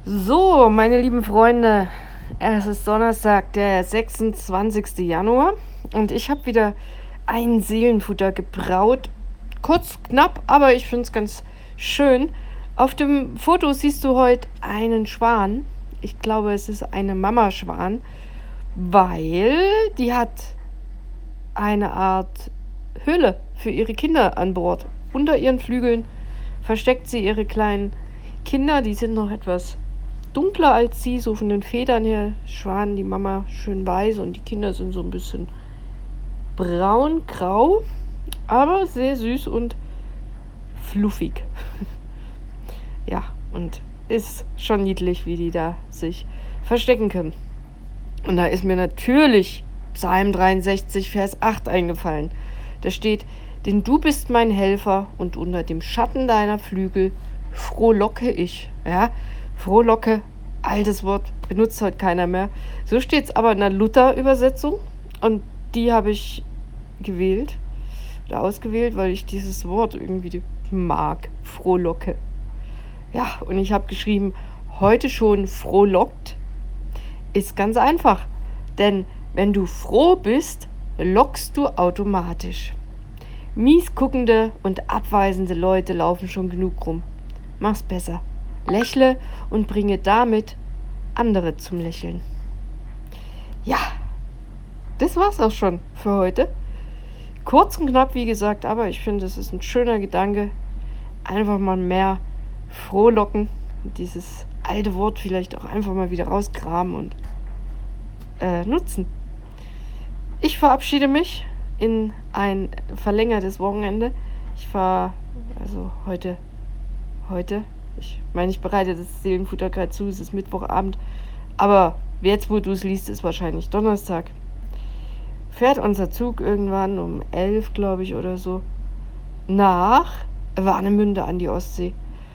So, meine lieben Freunde, es ist Donnerstag, der 26. Januar und ich habe wieder ein Seelenfutter gebraut. Kurz, knapp, aber ich finde es ganz schön. Auf dem Foto siehst du heute einen Schwan. Ich glaube, es ist eine Mama-Schwan, weil die hat eine Art Höhle für ihre Kinder an Bord. Unter ihren Flügeln versteckt sie ihre kleinen Kinder, die sind noch etwas dunkler als sie, so von den Federn her. Schwan, die Mama schön weiß und die Kinder sind so ein bisschen braun, grau, aber sehr süß und fluffig. Ja, und ist schon niedlich, wie die da sich verstecken können. Und da ist mir natürlich Psalm 63, Vers 8 eingefallen. Da steht, denn du bist mein Helfer und unter dem Schatten deiner Flügel frohlocke ich. Ja, frohlocke, altes Wort, benutzt heute keiner mehr. So steht es aber in der Luther-Übersetzung und die habe ich gewählt oder ausgewählt, weil ich dieses Wort irgendwie mag, frohlocke. Ja, und ich habe geschrieben, heute schon frohlockt. Ist ganz einfach, denn wenn du froh bist, lockst du automatisch. Mies guckende und abweisende Leute laufen schon genug rum. Mach's besser. Lächle und bringe damit andere zum Lächeln. Ja, das war's auch schon für heute. Kurz und knapp, wie gesagt, aber ich finde, es ist ein schöner Gedanke. Einfach mal mehr frohlocken. Dieses alte Wort vielleicht auch einfach mal wieder rauskramen und nutzen. Ich verabschiede mich in ein verlängertes Wochenende. Ich fahre also heute, ich meine, ich bereite das Seelenfutter gerade zu, es ist Mittwochabend, aber jetzt, wo du es liest, ist wahrscheinlich Donnerstag. Fährt unser Zug irgendwann um 11, glaube ich, oder so, nach Warnemünde an die Ostsee.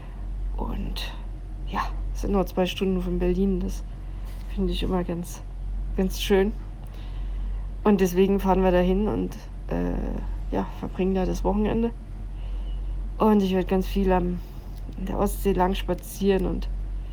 Und ja, es sind nur 2 Stunden von Berlin, das finde ich immer ganz, ganz schön. Und deswegen fahren wir dahin und verbringen da das Wochenende. Und ich werde ganz viel in der Ostsee lang spazieren und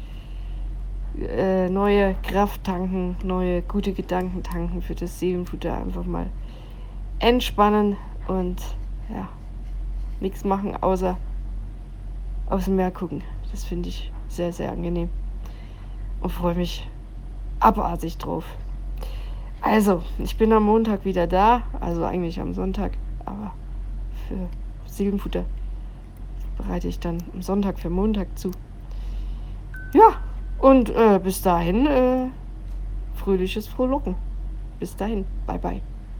neue Kraft tanken, neue gute Gedanken tanken für das Seelenfutter. Einfach mal entspannen und ja, nichts machen, außer aufs Meer gucken. Das finde ich sehr, sehr angenehm und freue mich abartig drauf. Also, ich bin am Montag wieder da, also eigentlich am Sonntag, aber für Seelenfutter bereite ich dann am Sonntag für Montag zu. Ja, und bis dahin fröhliches Frohlocken. Bis dahin, bye bye.